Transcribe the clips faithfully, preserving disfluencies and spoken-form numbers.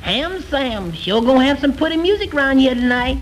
Ham Sam, sure gonna have some pretty music around here tonight.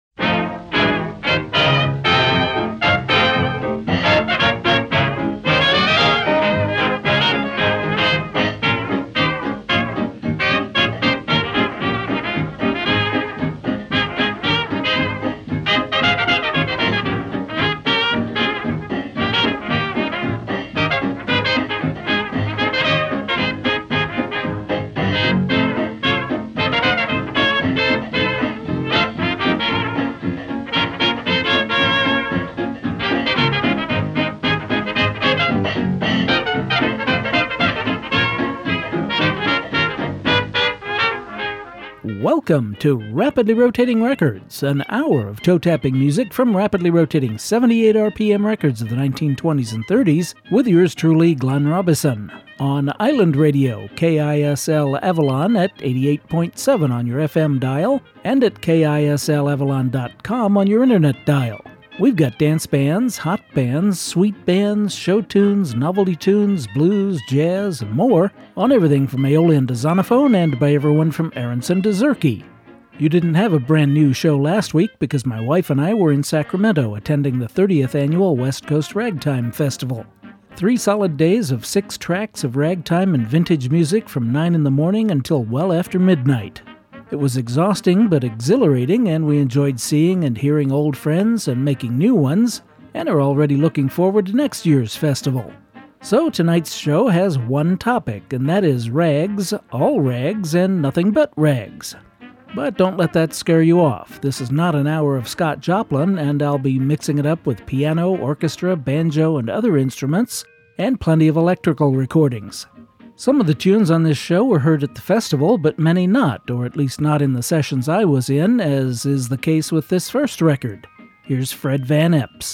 Welcome to Rapidly Rotating Records, an hour of toe-tapping music from rapidly rotating seventy-eight R P M records of the nineteen twenties and thirties, with yours truly, Glenn Robison, on Island Radio, K I S L Avalon at eighty-eight point seven on your F M dial, and at K I S L avalon dot com on your internet dial. We've got dance bands, hot bands, sweet bands, show tunes, novelty tunes, blues, jazz, and more on everything from Aeolian to Zonophone and by everyone from Aronson to Zerke. You didn't have a brand new show last week because my wife and I were in Sacramento attending the thirtieth Annual West Coast Ragtime Festival. Three solid days of six tracks of ragtime and vintage music from nine in the morning until well after midnight. It was exhausting but exhilarating, and we enjoyed seeing and hearing old friends and making new ones, and are already looking forward to next year's festival. So tonight's show has one topic, and that is rags, all rags, and nothing but rags. But don't let that scare you off. This is not an hour of Scott Joplin, and I'll be mixing it up with piano, orchestra, banjo, and other instruments, and plenty of electrical recordings. Some of the tunes on this show were heard at the festival, but many not, or at least not in the sessions I was in, as is the case with this first record. Here's Fred Van Epps.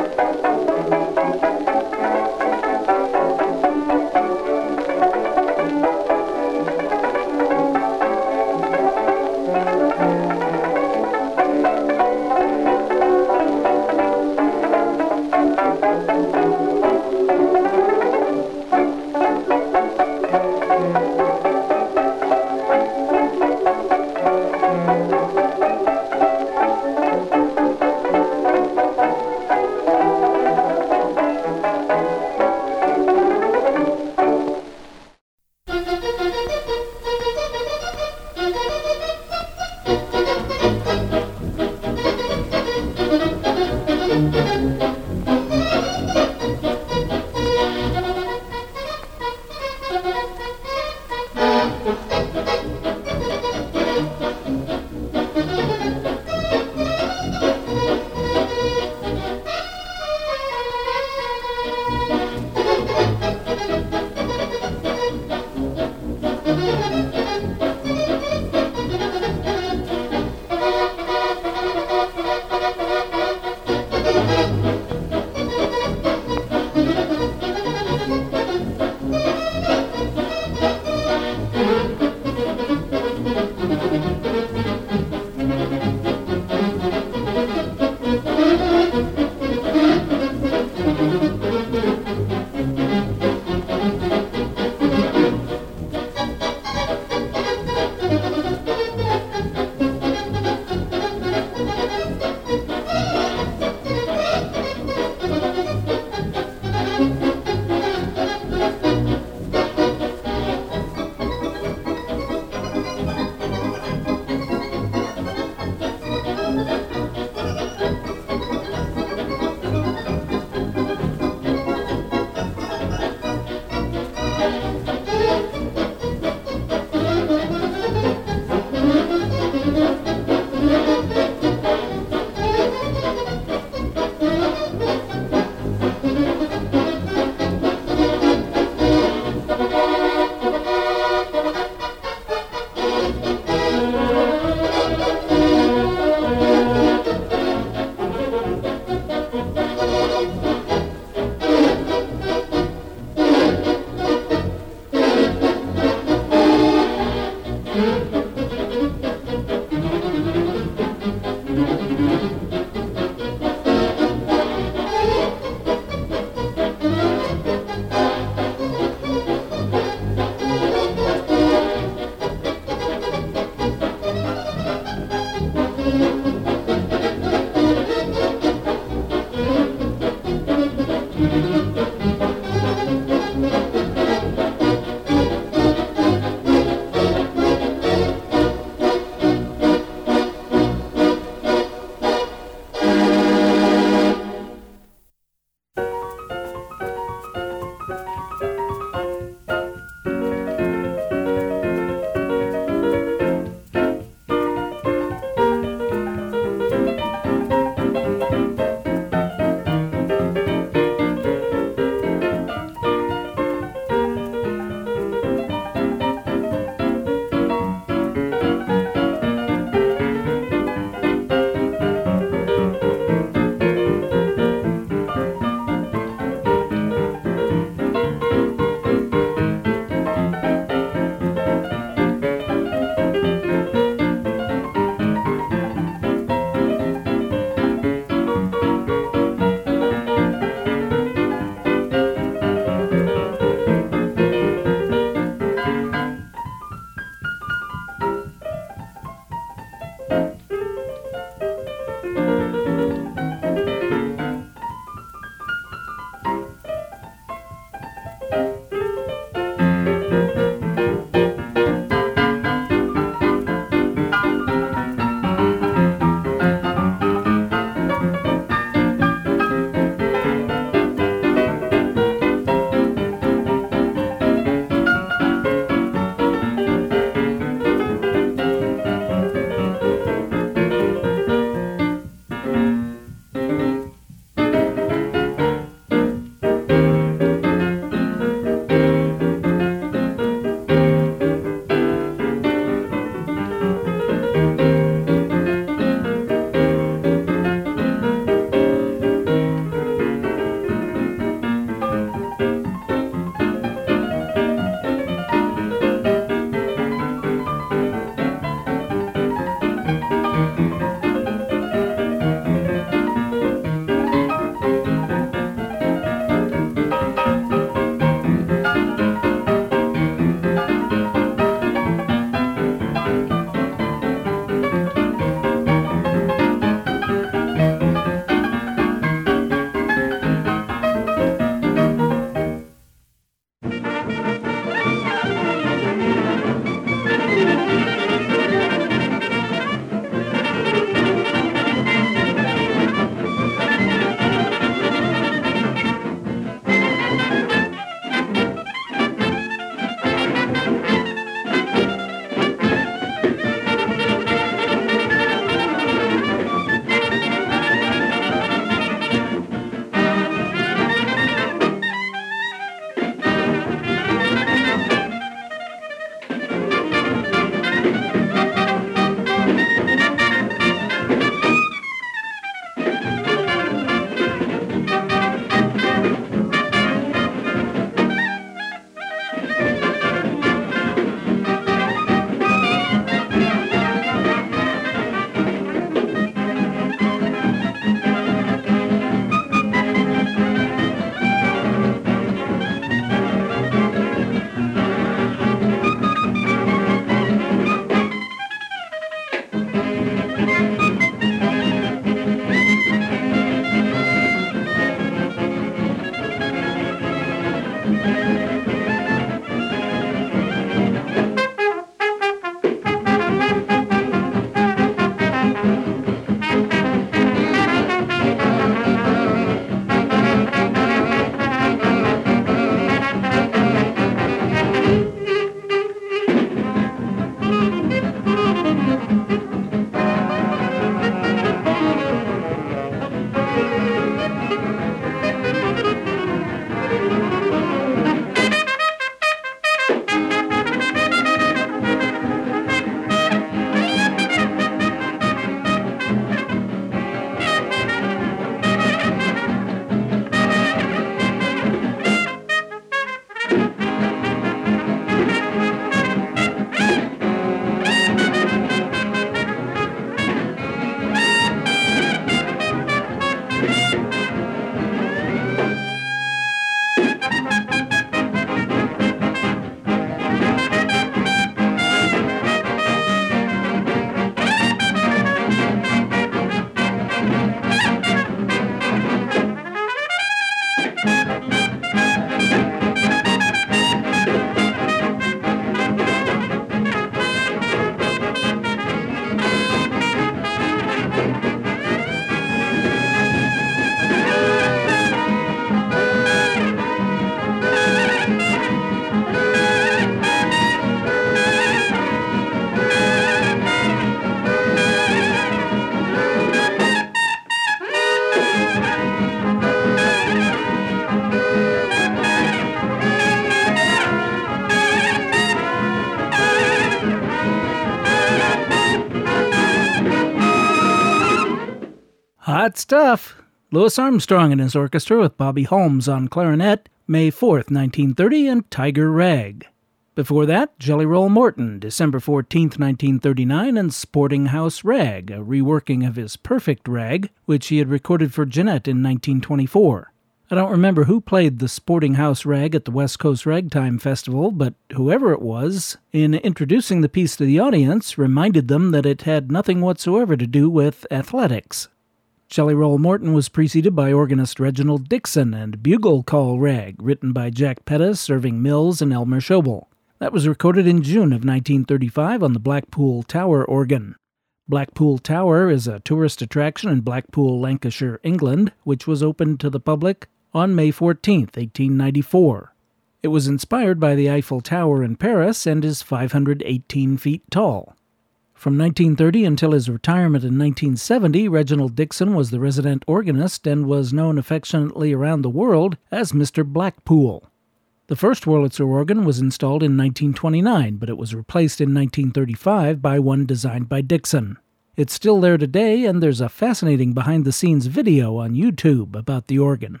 Hot stuff! Louis Armstrong and his orchestra with Bobby Holmes on clarinet, May fourth, nineteen thirty, and Tiger Rag. Before that, Jelly Roll Morton, December fourteenth, nineteen thirty-nine, and Sporting House Rag, a reworking of his Perfect Rag, which he had recorded for Jeanette in nineteen twenty-four. I don't remember who played the Sporting House Rag at the West Coast Ragtime Festival, but whoever it was, in introducing the piece to the audience, reminded them that it had nothing whatsoever to do with athletics. Jelly Roll Morton was preceded by organist Reginald Dixon and Bugle Call Rag, written by Jack Pettis, Irving Mills, and Elmer Schobel. That was recorded in June of nineteen thirty-five on the Blackpool Tower organ. Blackpool Tower is a tourist attraction in Blackpool, Lancashire, England, which was opened to the public on May fourteenth, eighteen ninety-four. It was inspired by the Eiffel Tower in Paris and is five hundred eighteen feet tall. From nineteen thirty until his retirement in nineteen seventy, Reginald Dixon was the resident organist and was known affectionately around the world as Mister Blackpool. The first Wurlitzer organ was installed in nineteen twenty-nine, but it was replaced in nineteen thirty-five by one designed by Dixon. It's still there today, and there's a fascinating behind-the-scenes video on YouTube about the organ.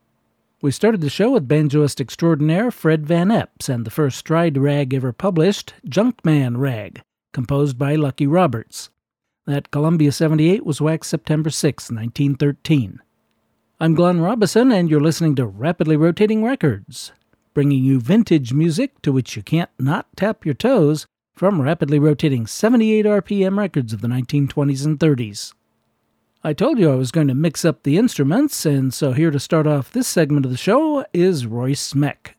We started the show with banjoist extraordinaire Fred Van Epps and the first stride rag ever published, Junkman Rag, composed by Lucky Roberts. That Columbia seventy-eight was waxed September sixth, nineteen thirteen. I'm Glenn Robison, and you're listening to Rapidly Rotating Records, bringing you vintage music to which you can't not tap your toes from rapidly rotating seventy-eight R P M records of the nineteen twenties and thirties. I told you I was going to mix up the instruments, and so here to start off this segment of the show is Royce Smeck.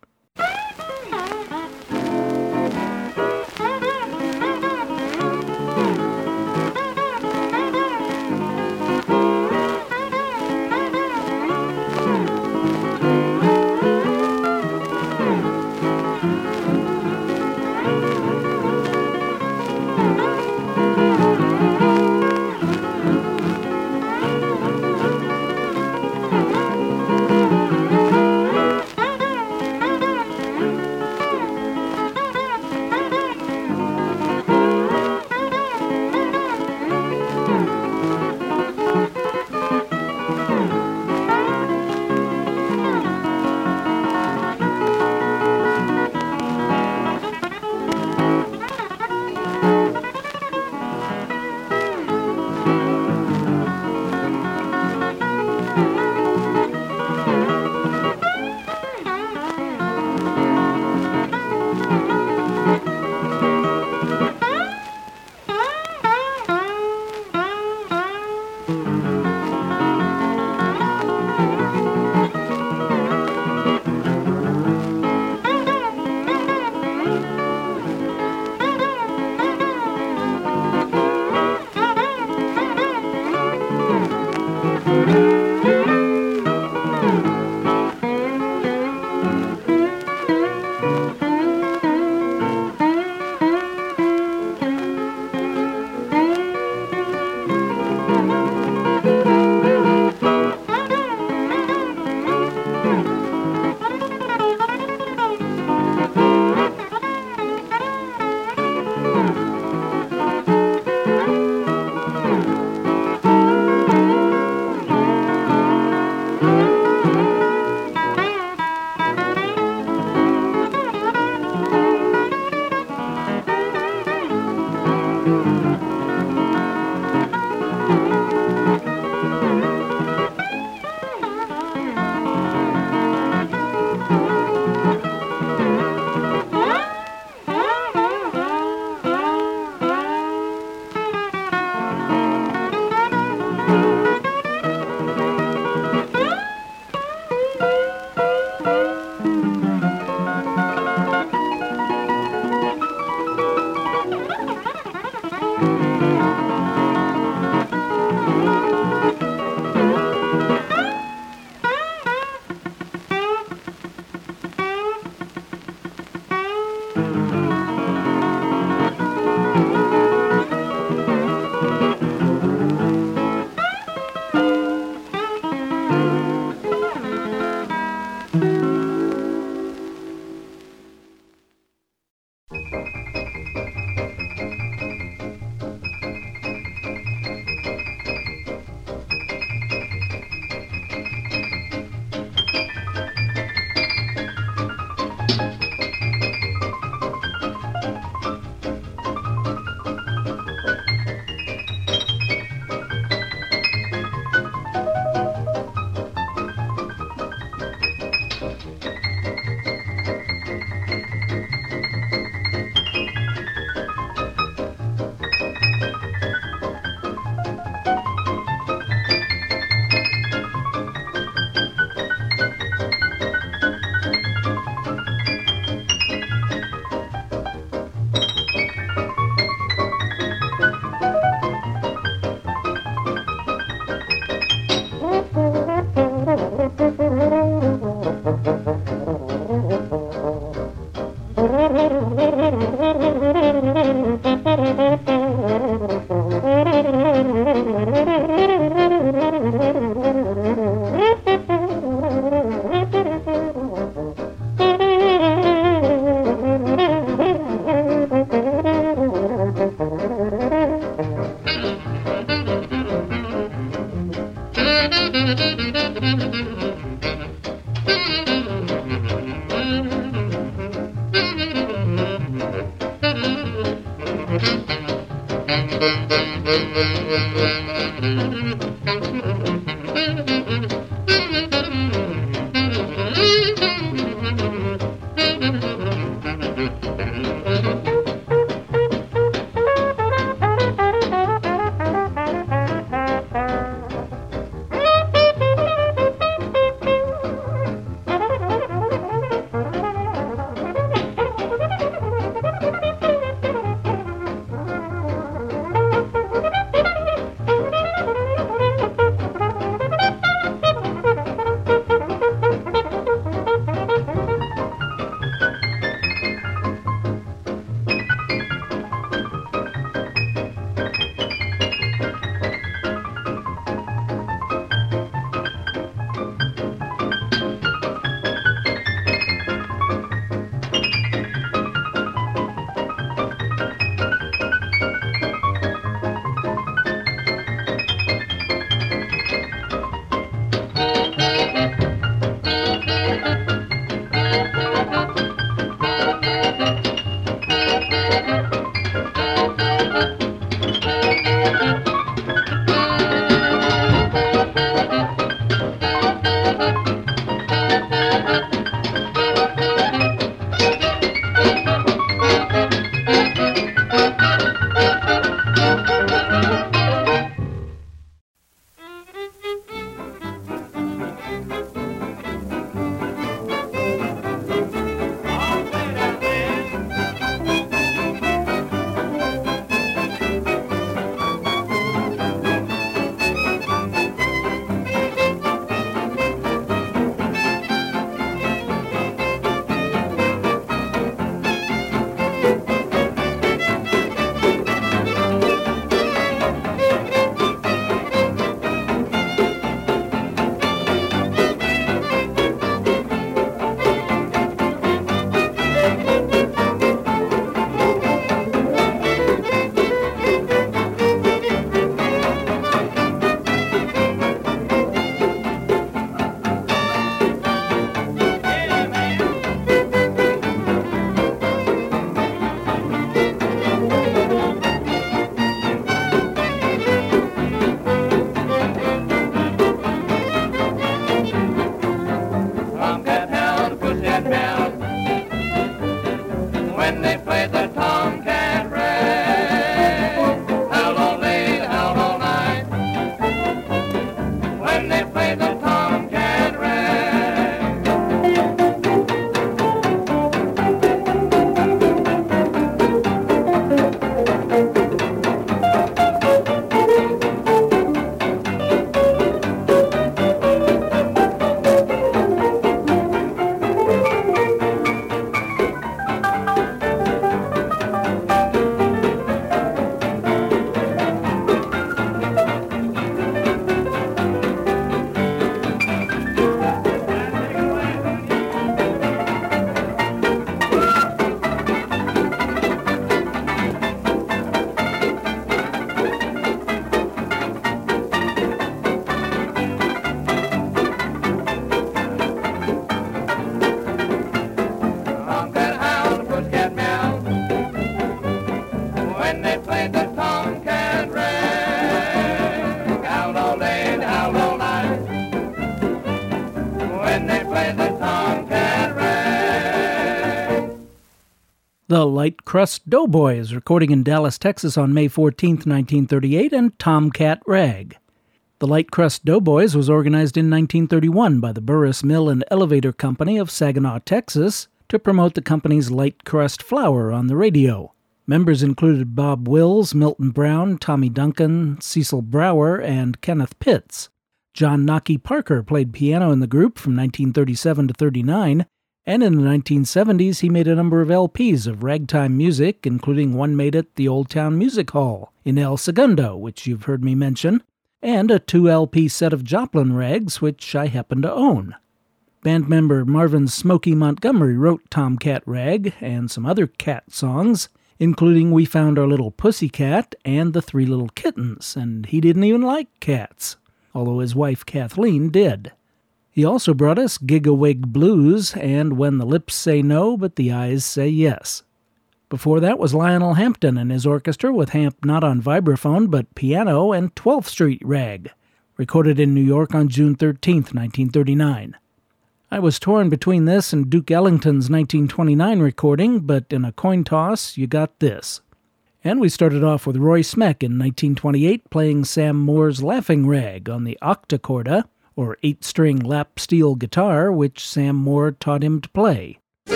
The Light Crust Doughboys, recording in Dallas, Texas on May fourteenth, nineteen thirty-eight, and Tomcat Rag. The Light Crust Doughboys was organized in nineteen thirty-one by the Burris Mill and Elevator Company of Saginaw, Texas, to promote the company's light crust flour on the radio. Members included Bob Wills, Milton Brown, Tommy Duncan, Cecil Brower, and Kenneth Pitts. John Knocky Parker played piano in the group from nineteen thirty-seven to thirty-nine, and in the nineteen seventies he made a number of L Ps of ragtime music, including one made at the Old Town Music Hall in El Segundo, which you've heard me mention, and a two L P set of Joplin rags, which I happen to own. Band member Marvin Smokey Montgomery wrote Tomcat Rag and some other cat songs, including We Found Our Little Pussycat and The Three Little Kittens, and he didn't even like cats, although his wife Kathleen did. He also brought us Gig-a-Wig Blues and When the Lips Say No but the Eyes Say Yes. Before that was Lionel Hampton and his orchestra with Hamp not on vibraphone but piano and twelfth Street Rag, recorded in New York on June thirteenth, nineteen thirty-nine. I was torn between this and Duke Ellington's nineteen twenty-nine recording, but in a coin toss, you got this. And we started off with Roy Smeck in nineteen twenty-eight playing Sam Moore's Laughing Rag on the octacorda, or eight-string lap steel guitar, which Sam Moore taught him to play.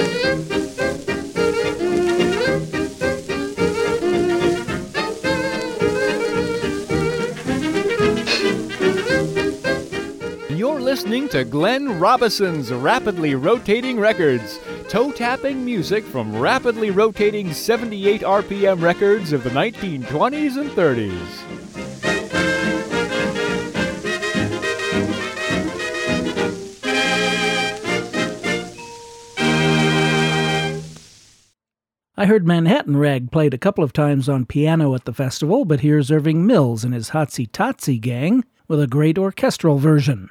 You're listening to Glenn Robinson's Rapidly Rotating Records, toe-tapping music from rapidly rotating seventy-eight R P M records of the nineteen twenties and thirties. I heard Manhattan Rag played a couple of times on piano at the festival, but here's Irving Mills and his Hotsy Totsy Gang with a great orchestral version.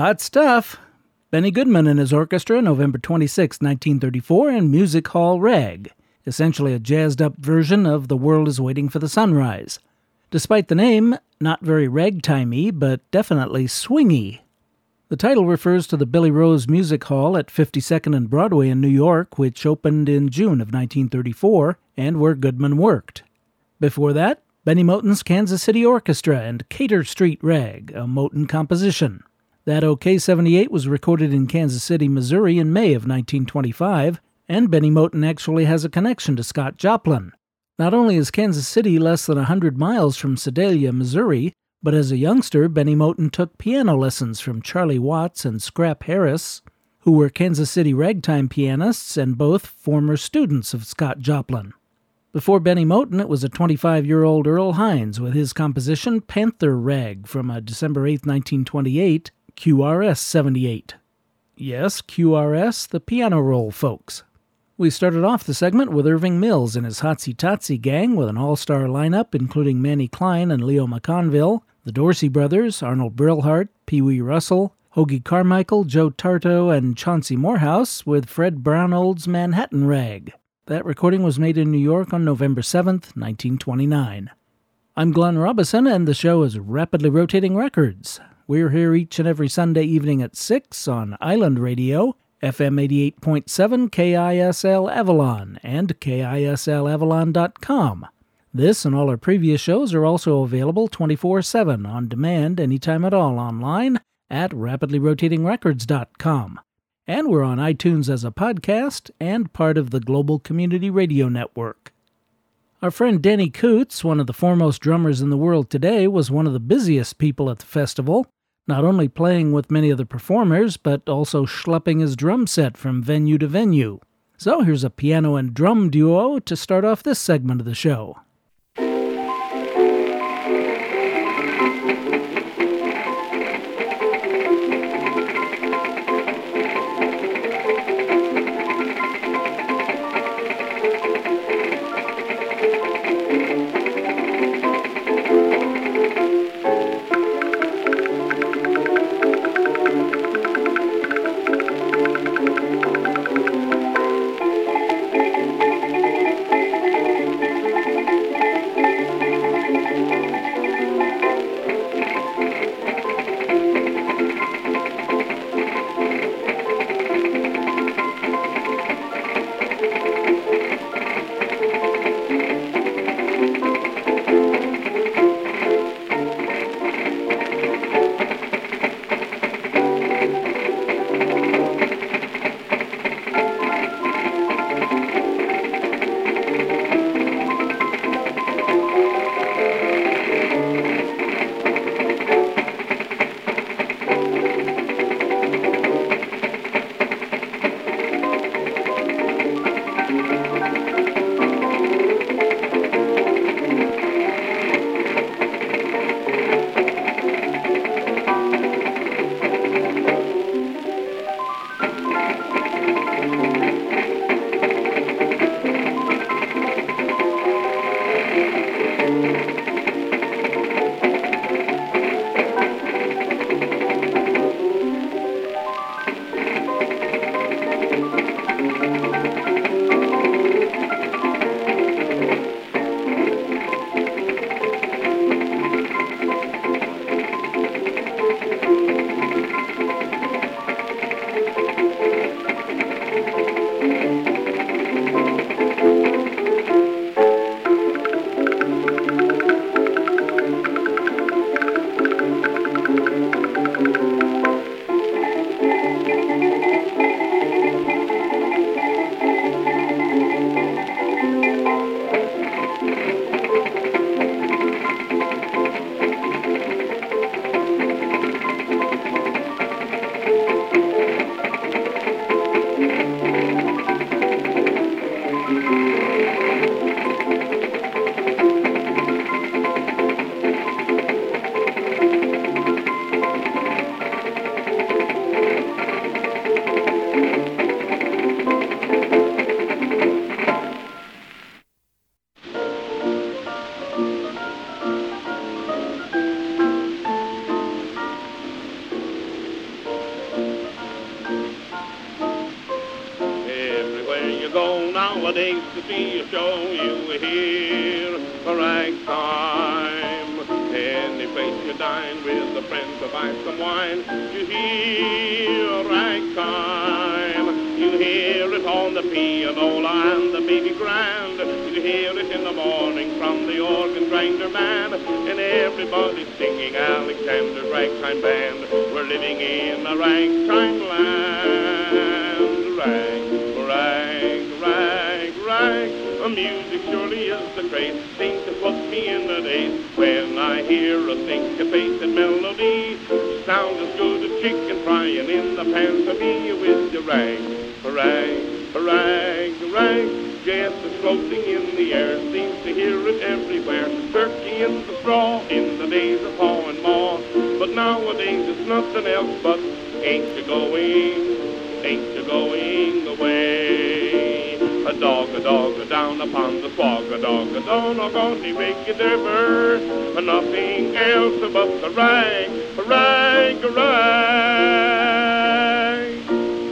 Hot stuff. Benny Goodman and his orchestra, November twenty-sixth, nineteen thirty-four, and Music Hall Rag, essentially a jazzed-up version of The World is Waiting for the Sunrise. Despite the name, not very ragtimey, but definitely swingy. The title refers to the Billy Rose Music Hall at fifty-second and Broadway in New York, which opened in June of nineteen thirty-four, and where Goodman worked. Before that, Benny Moten's Kansas City Orchestra and Cater Street Rag, a Moten composition. That OK seventy-eight was recorded in Kansas City, Missouri in May of nineteen twenty-five, and Benny Moten actually has a connection to Scott Joplin. Not only is Kansas City less than one hundred miles from Sedalia, Missouri, but as a youngster, Benny Moten took piano lessons from Charlie Watts and Scrap Harris, who were Kansas City ragtime pianists and both former students of Scott Joplin. Before Benny Moten, it was a twenty-five-year-old Earl Hines with his composition Panther Rag from a December eighth, nineteen twenty-eight, Q R S seventy-eight. Yes, Q R S, the piano roll, folks. We started off the segment with Irving Mills and his Hotsy Totsy Gang with an all-star lineup including Manny Klein and Leo McConville, the Dorsey Brothers, Arnold Brillhart, Pee Wee Russell, Hoagie Carmichael, Joe Tarto, and Chauncey Morehouse with Fred Brownold's Manhattan Rag. That recording was made in New York on November seventh, nineteen twenty-nine. I'm Glenn Robison, and the show is Rapidly Rotating Records. We're here each and every Sunday evening at six on Island Radio, F M eighty-eight point seven K I S L Avalon, and K I S L Avalon dot com. This and all our previous shows are also available twenty-four seven on demand anytime at all online at rapidly rotating records dot com. And we're on iTunes as a podcast and part of the Global Community Radio Network. Our friend Danny Coots, one of the foremost drummers in the world today, was one of the busiest people at the festival, not only playing with many of the performers, but also schlepping his drum set from venue to venue. So here's a piano and drum duo to start off this segment of the show. go nowadays to see a show, you hear a ragtime. Any place you dine with a friend to buy some wine, you hear a ragtime. You hear it on the pianola and the baby grand. You hear it in the morning from the organ grinder man. And everybody's singing Alexander's Ragtime Band. We're living in a ragtime land. Rag, rag, rag, rag. A music surely is the craze. Seems to put me in the daze when I hear a syncopated melody. Sounds as good as chicken frying in the pan to me with your rag, rag, rag, rag. Yes, it's floating in the air. Seems to hear it everywhere. Turkey in the straw in the days of Pa and Ma. But nowadays it's nothing else but ain't you going, ain't you going away? A dog, a dog, a down upon the swag, a dog, a dog, a gaudy wicked ever, and nothing else but the rag, rag, rag.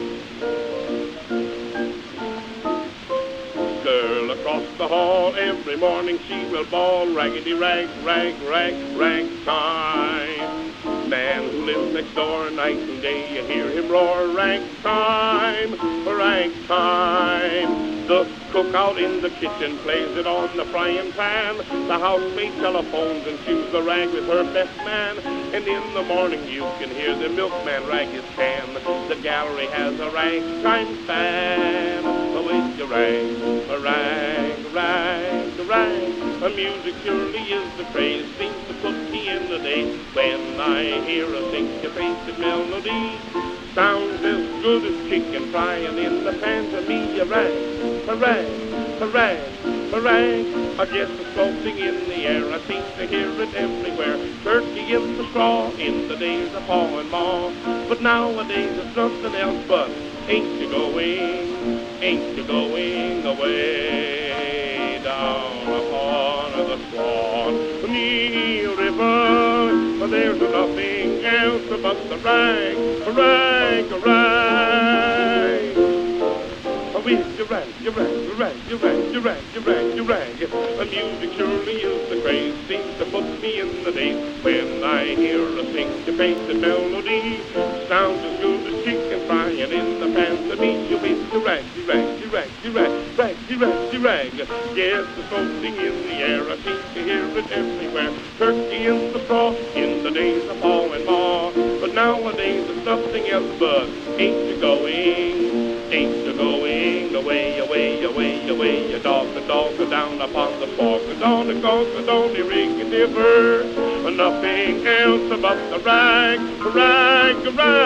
Girl across the hall, every morning she will bawl, raggedy rag, rag, rag, rag time. Man who lives next door, night and day, you hear him roar, rag time, rag time. The cook out in the kitchen plays it on the frying pan. The housemaid telephones and chews the rag with her best man. And in the morning you can hear the milkman rag his can. The gallery has a ragtime fan. So it's your rag, a rag, rag, rag. A music surely is the craze. Seems to put me in the day when I hear a syncopated melody. Sounds as good as chicken frying in the pan to me. A rag, a rag, a rag, a rag. I guess it's floating in the air. I seem to hear it everywhere. Turkey in the straw in the days of Pa and Ma. But nowadays it's nothing else but ain't you going, ain't you going away down upon the Swan near river? But there's nothing else but the rag, rag, rag. With your rag, your rag, your rag, your rag, your rag, your rag, your rag. The music surely is the craze. Seems to put me in the daze when I hear a syncopated melody. Sounds as good as chicken frying in the pan to me. You with your rag, your rag, your rag, your rag, rag, your rag, your rag. Yes, it's floating in the air. I seem to hear it everywhere. Turkey in the straw in the days of Pa and Ma. But nowadays it's nothing else but ain't you going, ain't you going away, away, away, away? A dog, a dog, a down upon the fork, a dog, a dog, a donny ring and differ. Nothing else but the rag, rag,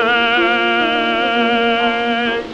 rag.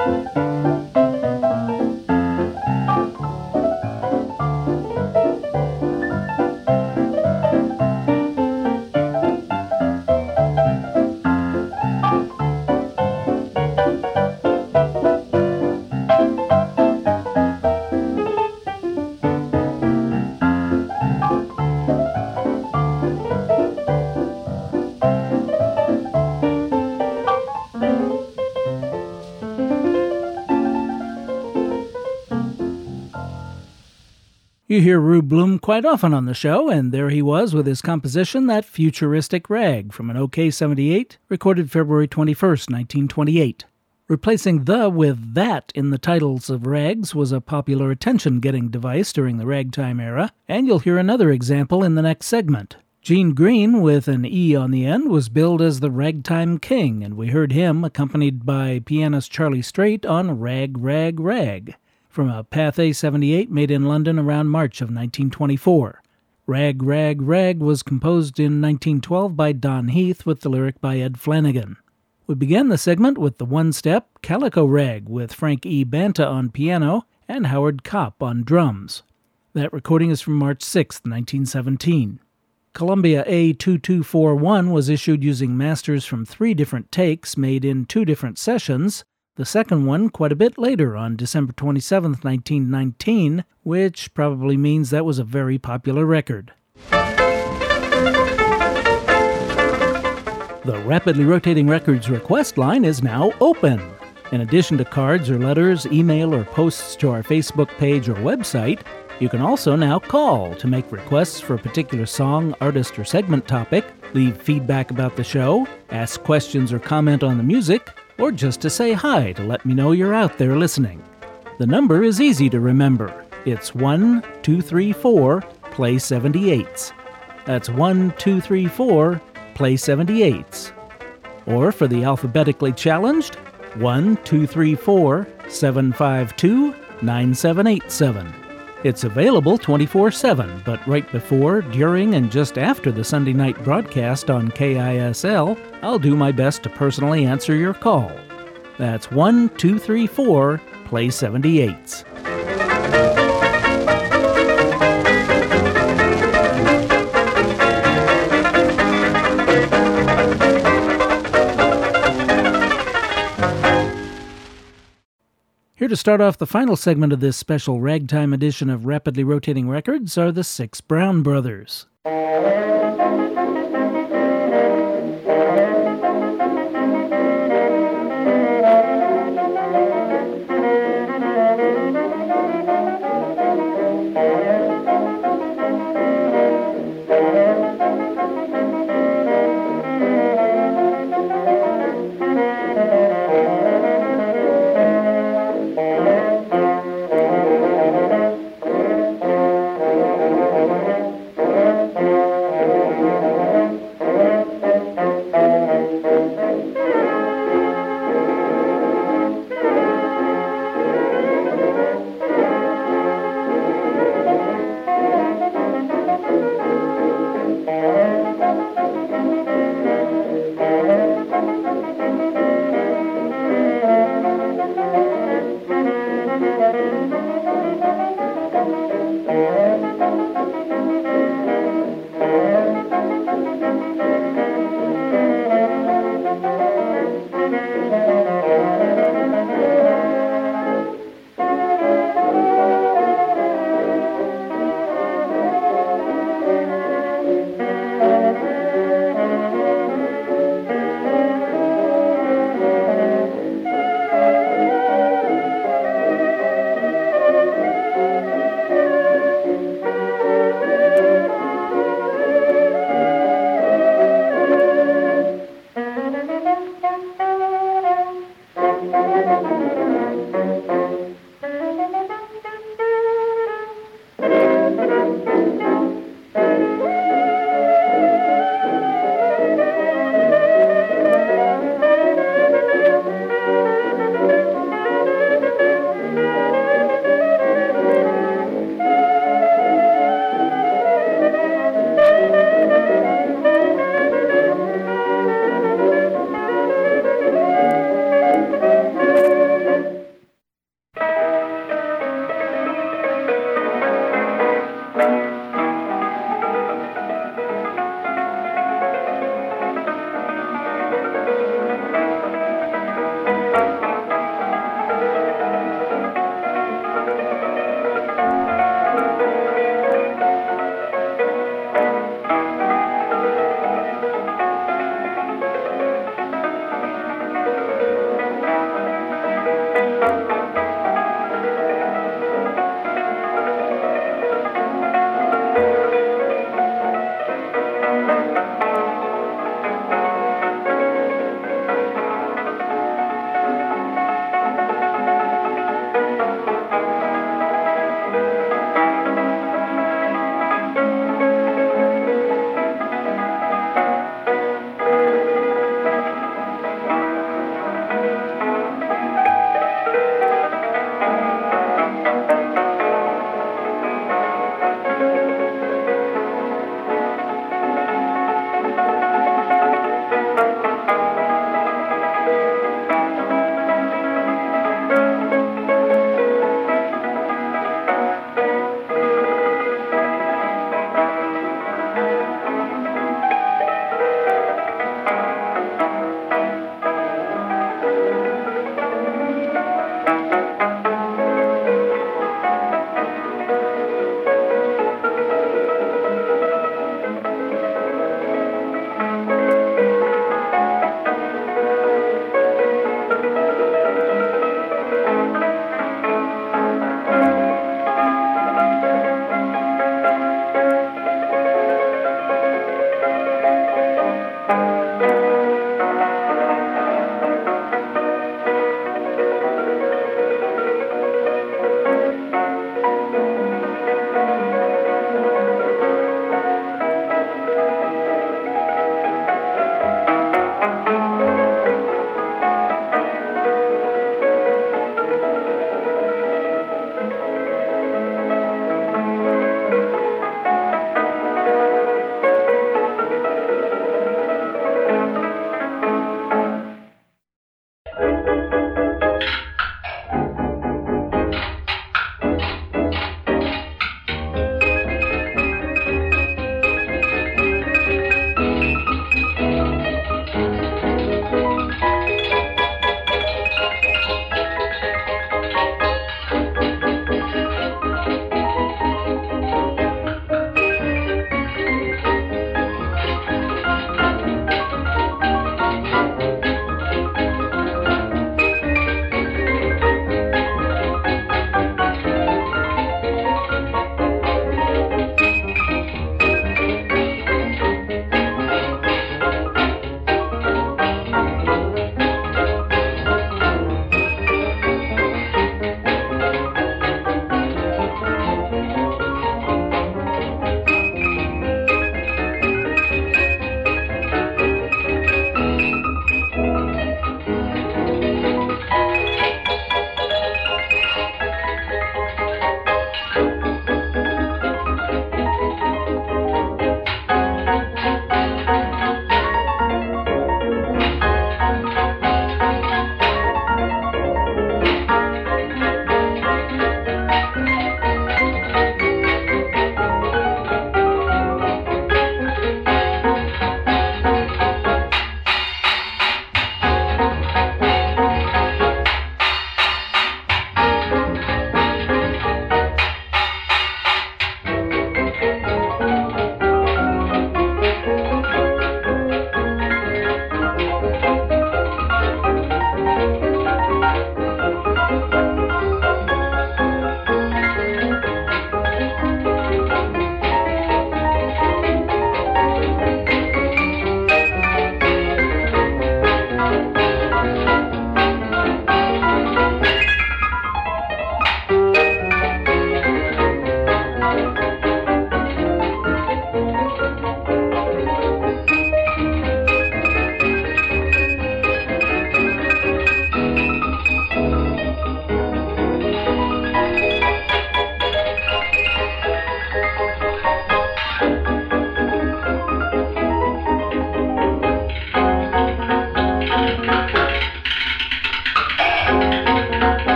You hear Rube Bloom quite often on the show, and there he was with his composition, That Futuristic Rag, from an O K seventy-eight, recorded February twenty-first, nineteen twenty-eight. Replacing the with that in the titles of rags was a popular attention-getting device during the ragtime era, and you'll hear another example in the next segment. Gene Green, with an E on the end, was billed as the Ragtime King, and we heard him accompanied by pianist Charlie Straight on Rag, Rag, Rag, from a Pathé seventy-eight made in London around March of nineteen twenty-four. Rag, Rag, Rag was composed in nineteen twelve by Don Heath with the lyric by Ed Flanagan. We began the segment with the one-step Calico Rag with Frank E. Banta on piano and Howard Kopp on drums. That recording is from March sixth, nineteen seventeen. Columbia A two two four one was issued using masters from three different takes made in two different sessions, the second one quite a bit later on December twenty-seventh, nineteen nineteen, which probably means that was a very popular record. The Rapidly Rotating Records request line is now open. In addition to cards or letters, email, or posts to our Facebook page or website, you can also now call to make requests for a particular song, artist, or segment topic, leave feedback about the show, ask questions or comment on the music, or just to say hi to let me know you're out there listening. The number is easy to remember. It's one two three four, play seventy-eights. That's one two three four, play seventy-eights. Or for the alphabetically challenged, one two three four, seven five two, nine seven eight seven. It's available twenty-four seven, but right before, during, and just after the Sunday night broadcast on K I S L, I'll do my best to personally answer your call. That's one two three four, play seventy-eights. Here to start off the final segment of this special ragtime edition of Rapidly Rotating Records are the Six Brown Brothers. Thank you.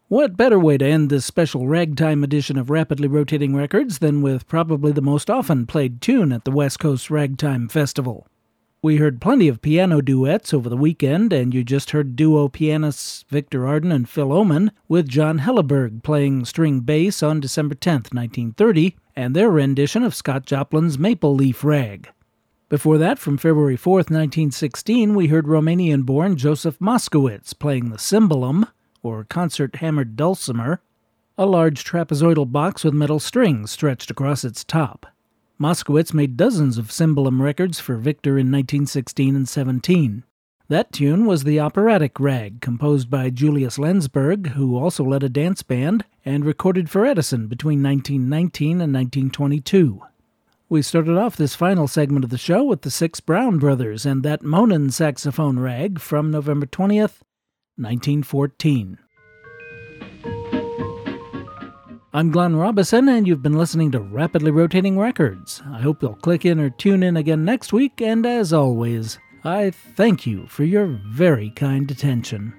What better way to end this special ragtime edition of Rapidly Rotating Records than with probably the most often played tune at the West Coast Ragtime Festival? We heard plenty of piano duets over the weekend, and you just heard duo pianists Victor Arden and Phil Oman with John Helleberg playing string bass on December tenth, nineteen thirty, and their rendition of Scott Joplin's Maple Leaf Rag. Before that, from February fourth, nineteen sixteen, we heard Romanian-born Joseph Moskowitz playing the cymbalum, or concert-hammered dulcimer, a large trapezoidal box with metal strings stretched across its top. Moskowitz made dozens of cymbalum records for Victor in nineteen sixteen and seventeen. That tune was the operatic rag, composed by Julius Lensberg, who also led a dance band, and recorded for Edison between nineteen nineteen and nineteen twenty-two. We started off this final segment of the show with the Six Brown Brothers and that Monin saxophone rag from November twentieth, nineteen fourteen. I'm Glenn Robison, and you've been listening to Rapidly Rotating Records. I hope you'll click in or tune in again next week, and as always, I thank you for your very kind attention.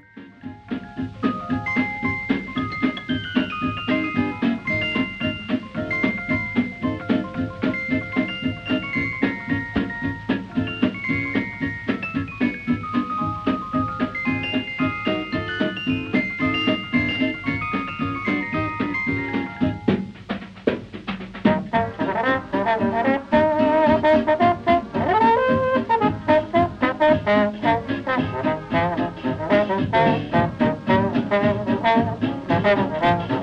Thank you.